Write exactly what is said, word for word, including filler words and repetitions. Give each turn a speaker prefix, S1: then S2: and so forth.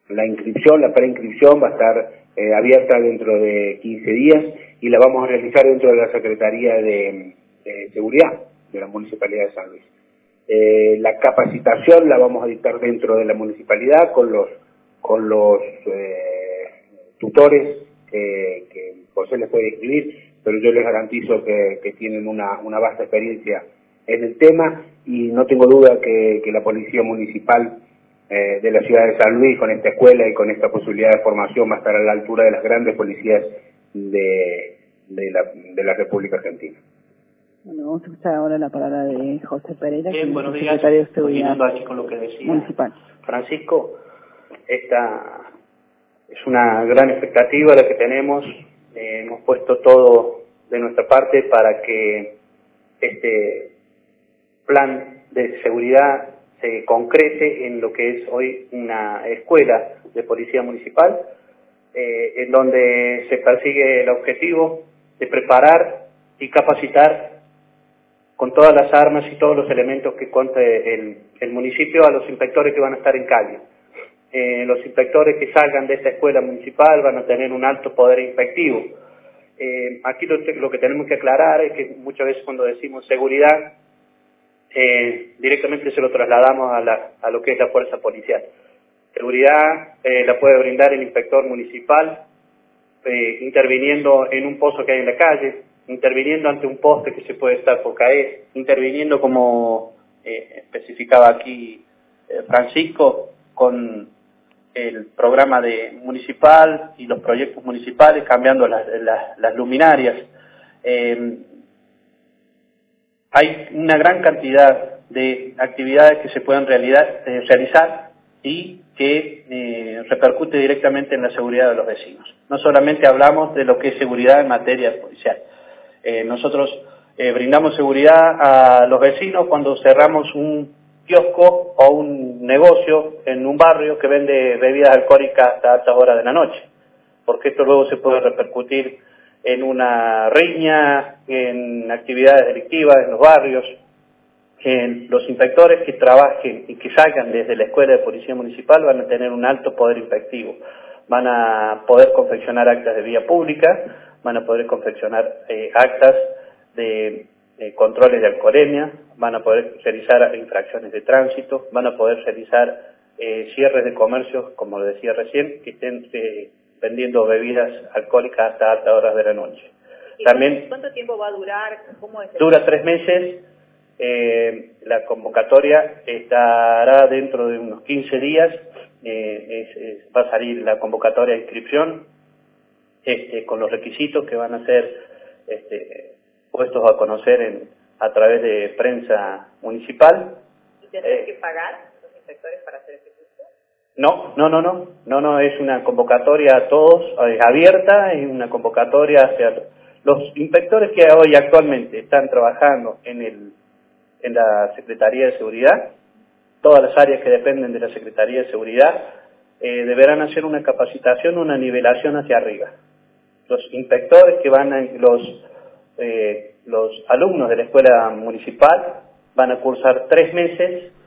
S1: La inscripción, la preinscripción va a estar eh, abierta dentro de quince días y la vamos a realizar dentro de la Secretaría de, de Seguridad de la Municipalidad de San Luis. Eh, la capacitación la vamos a dictar dentro de la municipalidad con los con los eh, tutores que, que José les puede escribir, pero yo les garantizo que, que tienen una, una vasta experiencia en el tema y no tengo duda que, que la Policía Municipal eh, de la ciudad de San Luis, con esta escuela y con esta posibilidad de formación, va a estar a la altura de las grandes policías de, de, la, de la República Argentina.
S2: Bueno, vamos a escuchar ahora la palabra de José Pereira,
S3: Bien,
S2: que
S3: buenos
S2: es
S3: días.
S2: secretario de Seguridad
S3: Continuando aquí con lo que decía
S2: municipal.
S3: Francisco, esta es una gran expectativa la que tenemos. Eh, hemos puesto todo de nuestra parte para que este plan de seguridad se concrete en lo que es hoy una escuela de policía municipal, eh, en donde se persigue el objetivo de preparar y capacitar con todas las armas y todos los elementos que cuente el, el municipio a los inspectores que van a estar en calle. Eh, los inspectores que salgan de esta escuela municipal van a tener un alto poder inspectivo. Eh, aquí lo, lo que tenemos que aclarar es que muchas veces cuando decimos seguridad, eh, directamente se lo trasladamos a, la, a lo que es la fuerza policial. Seguridad eh, la puede brindar el inspector municipal, eh, interviniendo en un pozo que hay en la calle, interviniendo ante un poste que se puede estar por caer, interviniendo como eh, especificaba aquí eh, Francisco, con el programa de municipal y los proyectos municipales, cambiando las, las, las luminarias. Eh, hay una gran cantidad de actividades que se pueden realidad, eh, realizar y que eh, repercute directamente en la seguridad de los vecinos. No solamente hablamos de lo que es seguridad en materia policial. Eh, nosotros eh, brindamos seguridad a los vecinos cuando cerramos un kiosco o un negocio en un barrio que vende bebidas alcohólicas hasta altas horas de la noche, porque esto luego se puede repercutir en una riña, en actividades delictivas en los barrios. En los inspectores que trabajen y que salgan desde la Escuela de Policía Municipal van a tener un alto poder inspectivo, van a poder confeccionar actas de vía pública, van a poder confeccionar eh, actas de eh, controles de alcoholemia, van a poder realizar infracciones de tránsito, van a poder realizar eh, cierres de comercios, como lo decía recién, que estén eh, vendiendo bebidas alcohólicas hasta altas horas de la noche.
S4: ¿Y
S3: También,
S4: cuánto tiempo va a durar? ¿Cómo es el
S3: dura tres meses. Eh, la convocatoria estará dentro de unos quince días, eh, es, es, va a salir la convocatoria de inscripción este, con los requisitos que van a ser este, puestos a conocer en, a través de prensa municipal.
S4: ¿Y tendrán
S3: eh,
S4: que pagar los inspectores para hacer este curso?
S3: No, no, no, no, no, no, es una convocatoria a todos, es abierta, es una convocatoria hacia los inspectores que hoy actualmente están trabajando en el en la Secretaría de Seguridad, todas las áreas que dependen de la Secretaría de Seguridad, eh, deberán hacer una capacitación, una nivelación hacia arriba. Los inspectores que van a, los, eh, los alumnos de la escuela municipal van a cursar tres meses